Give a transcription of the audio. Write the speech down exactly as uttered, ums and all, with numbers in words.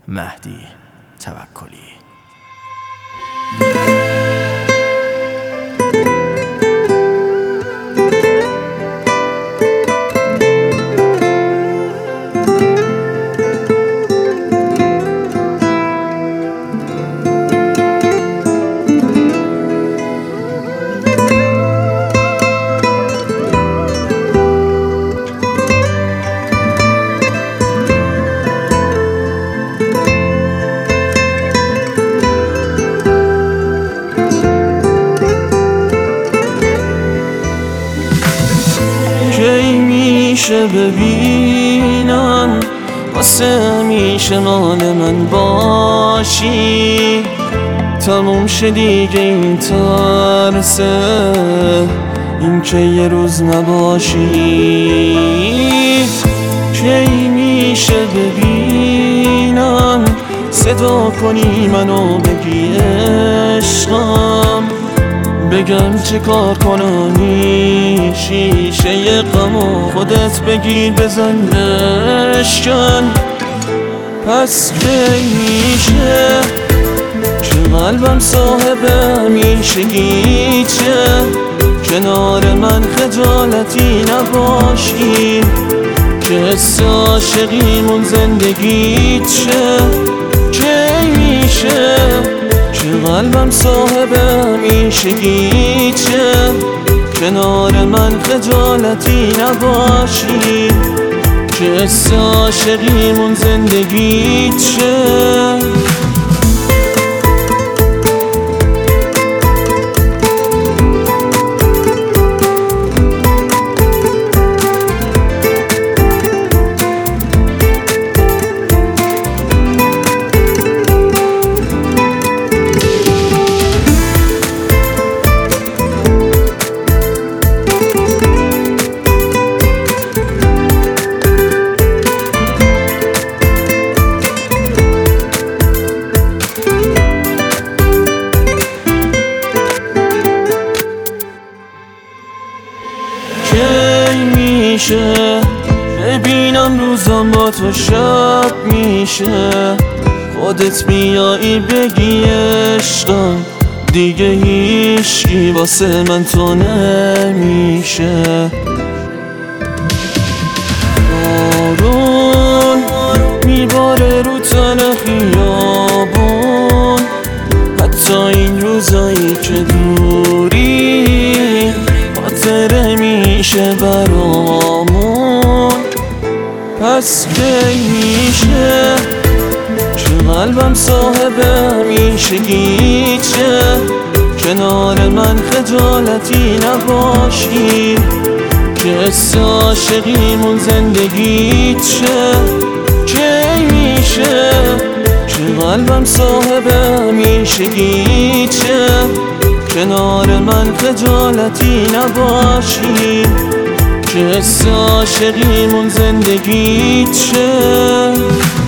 مهدی توکلی. کی میشه ببینم واسه همیشه مال من باشی، تموم شه دیگه این ترسه این که یه روز نباشی. کی میشه ببینم صدا کنی منو بگی عشقم، بگم چه کار کنم شیشه غمو خودت بگیر بزن بشکن. پس کی میشه که قلبم صاحب همیشگیته، کنار من خجالتی نباشی، که حس عاشقیمون زندگیت شه. کی میشه که قلبم صاحب همیشگیته، کنار من خجالتی نباشی، که حس عاشقیمون زندگیت شه. کی میشه ببینم روزم با تو شب میشه، خودت بیایی بگی عشقم، دیگه هیچکی واسه من تو نمیشه. بارون میباره رو تن خیابون، حتی این روزایی که دوری خاطره میشه برامون. پس کی میشه که قلبم صاحب همیشگیته، کنار من خجالتی نباشی، که حس عاشقیمون زندگیت شه. کی میشه که قلبم صاحب همیشگیته، کنار من خجالتی نباشی، که حس عاشقیمون زندگیت شه.